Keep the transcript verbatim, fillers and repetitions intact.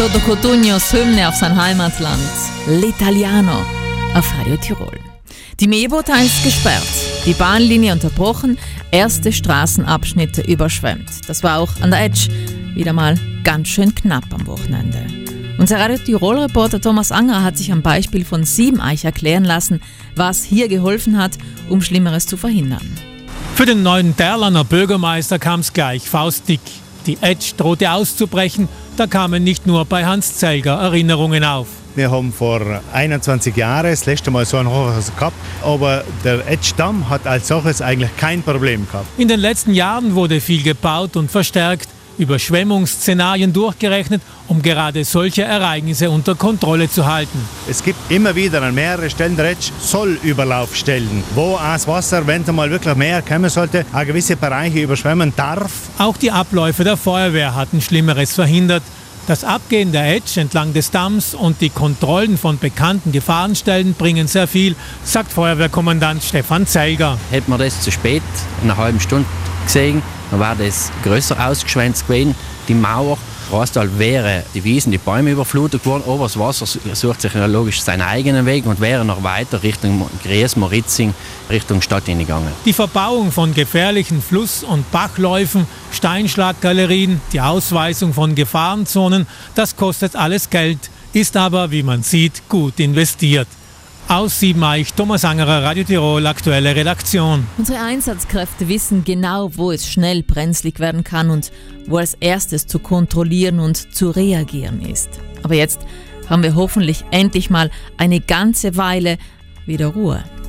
Toto Cotugnos Hymne auf sein Heimatland, L'Italiano, auf Radio Tirol. Die Mähboote ist gesperrt, die Bahnlinie unterbrochen, erste Straßenabschnitte überschwemmt. Das war auch an der Etsch wieder mal ganz schön knapp am Wochenende. Unser Radio Tirol-Reporter Thomas Angerer hat sich am Beispiel von Siebeneich erklären lassen, was hier geholfen hat, um Schlimmeres zu verhindern. Für den neuen Derlaner Bürgermeister kam es gleich faustdick. Die Etsch drohte auszubrechen, da kamen nicht nur bei Hans Zelger Erinnerungen auf. Wir haben vor einundzwanzig Jahren das letzte Mal so ein Hochwasser gehabt, aber der Etschdamm hat als solches eigentlich kein Problem gehabt. In den letzten Jahren wurde viel gebaut und verstärkt, Überschwemmungsszenarien durchgerechnet, um gerade solche Ereignisse unter Kontrolle zu halten. Es gibt immer wieder an mehreren Stellen der Etsch Sollüberlaufstellen, wo das Wasser, wenn es mal wirklich mehr kommen sollte, auch gewisse Bereiche überschwemmen darf. Auch die Abläufe der Feuerwehr hatten Schlimmeres verhindert. Das Abgehen der Etsch entlang des Damms und die Kontrollen von bekannten Gefahrenstellen bringen sehr viel, sagt Feuerwehrkommandant Stefan Zelger. Hätte man das zu spät, in einer halben Stunde gesehen, dann war das größer ausgeschwänzt gewesen. Die Mauer, Rastal wäre die Wiesen, die Bäume überflutet worden, aber das Wasser sucht sich ja logisch seinen eigenen Weg und wäre noch weiter Richtung Gries, Moritzing, Richtung Stadt hingegangen. Die Verbauung von gefährlichen Fluss- und Bachläufen, Steinschlaggalerien, die Ausweisung von Gefahrenzonen, das kostet alles Geld, ist aber, wie man sieht, gut investiert. Aus Siebeneich, Thomas Angerer, Radio Tirol, aktuelle Redaktion. Unsere Einsatzkräfte wissen genau, wo es schnell brenzlig werden kann und wo als erstes zu kontrollieren und zu reagieren ist. Aber jetzt haben wir hoffentlich endlich mal eine ganze Weile wieder Ruhe.